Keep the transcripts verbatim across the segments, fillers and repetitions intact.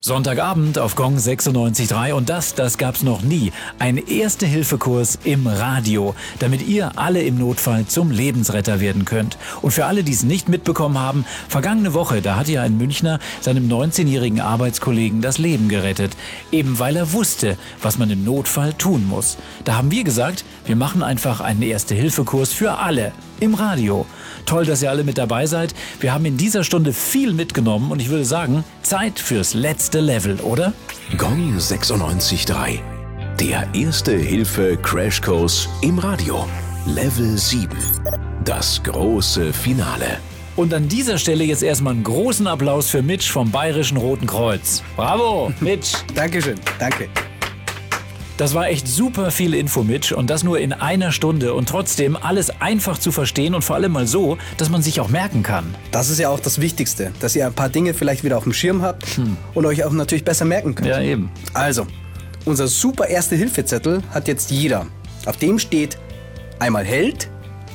Sonntagabend auf Gong sechsundneunzig Komma drei und das, das gab's noch nie. Ein Erste-Hilfe-Kurs im Radio, damit ihr alle im Notfall zum Lebensretter werden könnt. Und für alle, die es nicht mitbekommen haben, vergangene Woche, da hat ja ein Münchner seinem neunzehnjährigen Arbeitskollegen das Leben gerettet. Eben weil er wusste, was man im Notfall tun muss. Da haben wir gesagt, wir machen einfach einen Erste-Hilfe-Kurs für alle im Radio. Toll, dass ihr alle mit dabei seid. Wir haben in dieser Stunde viel mitgenommen und ich würde sagen, Zeit fürs letzte Level, oder? Gong sechsundneunzig Komma drei. Der Erste-Hilfe-Crashkurs im Radio. Level sieben. Das große Finale. Und an dieser Stelle jetzt erstmal einen großen Applaus für Mitch vom Bayerischen Roten Kreuz. Bravo, Mitch. Dankeschön, danke. Das war echt super viel Info, Mitch, und das nur in einer Stunde und trotzdem alles einfach zu verstehen und vor allem mal so, dass man sich auch merken kann. Das ist ja auch das Wichtigste, dass ihr ein paar Dinge vielleicht wieder auf dem Schirm habt hm. und euch auch natürlich besser merken könnt. Ja, eben. Also, unser super Erste-Hilfe-Zettel hat jetzt jeder. Auf dem steht einmal Held,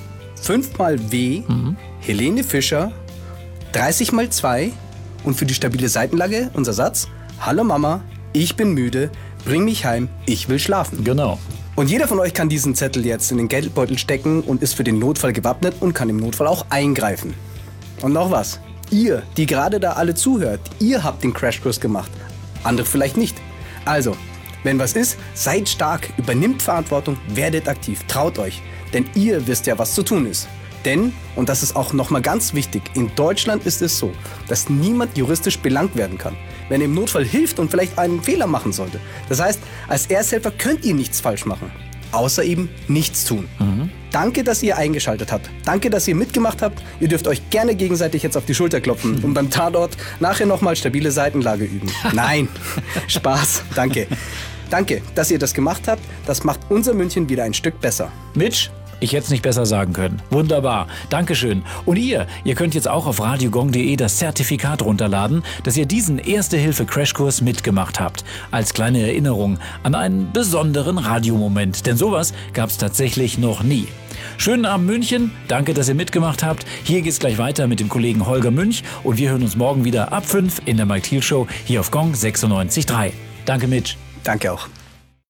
fünfmal W, mhm. Helene Fischer, dreißig mal zwei und für die stabile Seitenlage unser Satz: Hallo Mama, ich bin müde. Bring mich heim, ich will schlafen. Genau. Und jeder von euch kann diesen Zettel jetzt in den Geldbeutel stecken und ist für den Notfall gewappnet und kann im Notfall auch eingreifen. Und noch was. Ihr, die gerade da alle zuhört, ihr habt den Crashkurs gemacht. Andere vielleicht nicht. Also, wenn was ist, seid stark, übernimmt Verantwortung, werdet aktiv, traut euch. Denn ihr wisst ja, was zu tun ist. Denn, und das ist auch nochmal ganz wichtig, in Deutschland ist es so, dass niemand juristisch belangt werden kann, wenn er im Notfall hilft und vielleicht einen Fehler machen sollte. Das heißt, als Ersthelfer könnt ihr nichts falsch machen, außer eben nichts tun. Mhm. Danke, dass ihr eingeschaltet habt. Danke, dass ihr mitgemacht habt. Ihr dürft euch gerne gegenseitig jetzt auf die Schulter klopfen mhm. und beim Tatort nachher nochmal stabile Seitenlage üben. Nein, Spaß, danke. Danke, dass ihr das gemacht habt. Das macht unser München wieder ein Stück besser. Mitch? Ich hätte es nicht besser sagen können. Wunderbar. Dankeschön. Und ihr, ihr könnt jetzt auch auf radiogong punkt de das Zertifikat runterladen, dass ihr diesen Erste-Hilfe-Crashkurs mitgemacht habt. Als kleine Erinnerung an einen besonderen Radiomoment. Denn sowas gab es tatsächlich noch nie. Schönen Abend München. Danke, dass ihr mitgemacht habt. Hier geht's gleich weiter mit dem Kollegen Holger Münch. Und wir hören uns morgen wieder ab fünf in der Mike Thiel Show hier auf Gong sechsundneunzig Komma drei. Danke, Mitch. Danke auch.